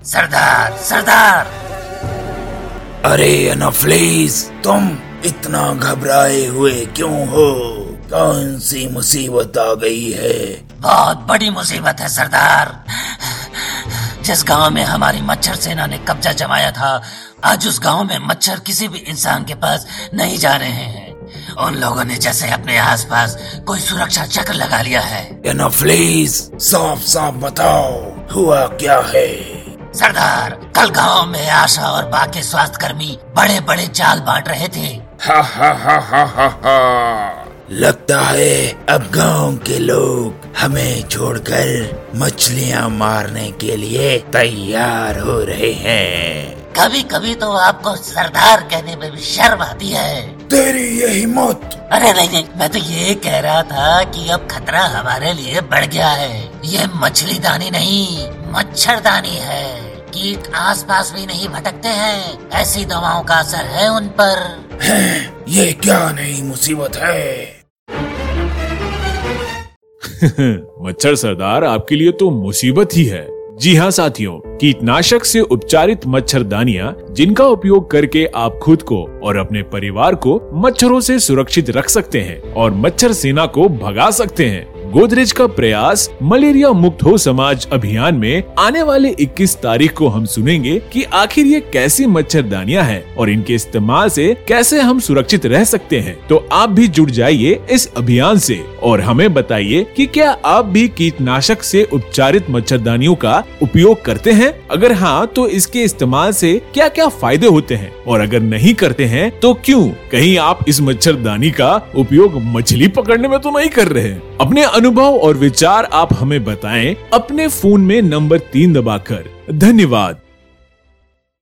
सरदार सरदार। अरे एनोफ्लिस, तुम इतना घबराए हुए क्यों हो? कौन सी मुसीबत आ गई है? बहुत बड़ी मुसीबत है सरदार। जिस गांव में हमारी मच्छर सेना ने कब्जा जमाया था, आज उस गांव में मच्छर किसी भी इंसान के पास नहीं जा रहे हैं। उन लोगों ने जैसे अपने आसपास कोई सुरक्षा चक्र लगा लिया है। एनोफ्लिस, साफ साफ बताओ, हुआ क्या है? सरदार, कल गांव में आशा और बाकी स्वास्थ्य कर्मी बड़े बड़े जाल बांट रहे थे। हा हा हा हा हा हा। लगता है अब गांव के लोग हमें छोड़कर मछलियां मारने के लिए तैयार हो रहे हैं। कभी कभी तो आपको सरदार कहने में भी शर्म आती है। तेरी ये हिम्मत! अरे नहीं, मैं तो ये कह रहा था कि अब खतरा हमारे लिए बढ़ गया है। ये मछलीदानी नहीं, मच्छरदानी है। कीट आसपास भी नहीं भटकते हैं, ऐसी दवाओं का असर है उन पर। ये क्या नई मुसीबत है? मच्छर सरदार आपके लिए तो मुसीबत ही है। जी हाँ साथियों, कीटनाशक से उपचारित मच्छरदानियां जिनका उपयोग करके आप खुद को और अपने परिवार को मच्छरों से सुरक्षित रख सकते हैं और मच्छर सेना को भगा सकते हैं। गोदरेज का प्रयास मलेरिया मुक्त हो समाज अभियान में आने वाले 21 तारीख को हम सुनेंगे कि आखिर ये कैसी मच्छरदानियां हैं और इनके इस्तेमाल से कैसे हम सुरक्षित रह सकते हैं। तो आप भी जुड़ जाइए इस अभियान से और हमें बताइए कि क्या आप भी कीटनाशक से उपचारित मच्छरदानियों का उपयोग करते हैं? अगर हाँ, तो इसके इस्तेमाल से क्या क्या फायदे होते हैं और अगर नहीं करते हैं तो क्यों? कहीं आप इस मच्छरदानी का उपयोग मछली पकड़ने में तो नहीं कर रहे हैं? अपने अनुभव और विचार आप हमें बताएं अपने फोन में नंबर 3 दबाकर। धन्यवाद।